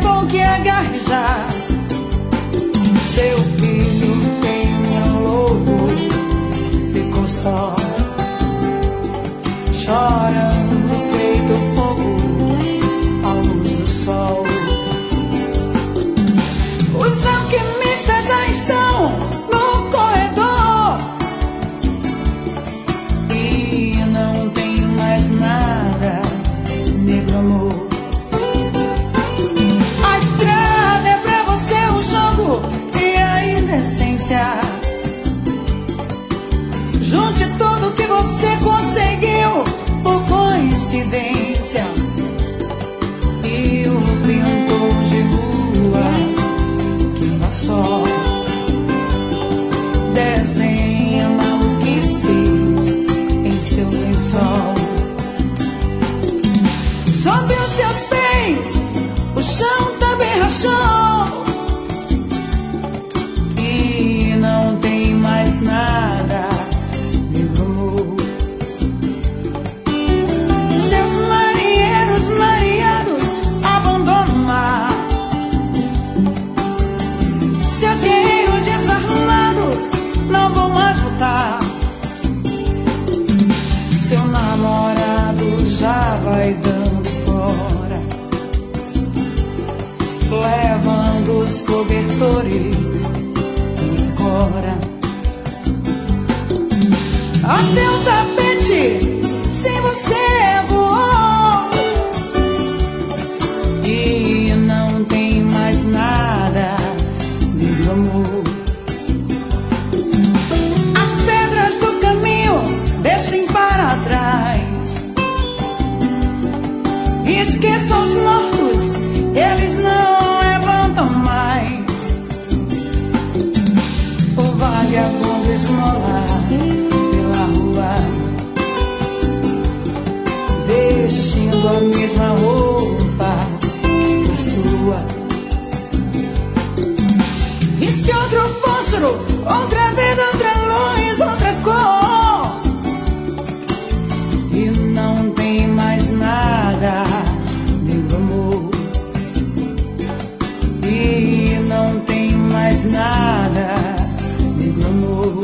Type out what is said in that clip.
bom que agarre já. Seu filho tem louco, ficou só, chorando, peito fogo, à luz do sol. Os alquimistas já estão no corredor e não tem mais nada, negro amor. A estrada é pra você, o jogo e a indecência. Junte tudo que você conseguiu por coincidência. E o pintor de rua que passou desenha maluquices em seu lençol. Sob os seus pés o chão também rachou e não tem mais nada, meu amor. Seus marinheiros mareados abandonam o mar. Seus guerreiros desarmados não vão mais voltar. Seu namorado já vai dando fora, levando os cobertores embora. Até o tapete sem você voou e não tem mais nada, meu amor. As pedras do caminho deixem para trás. Esqueçam os mortos, eles não levantam mais. O vagabundo esmolar pela rua, vestindo a mesma roupa que foi sua. Risque outro fósforo, outra vida, outra luz, outra cor. E não tem mais nada, meu amor. E não tem mais nada, meu amor.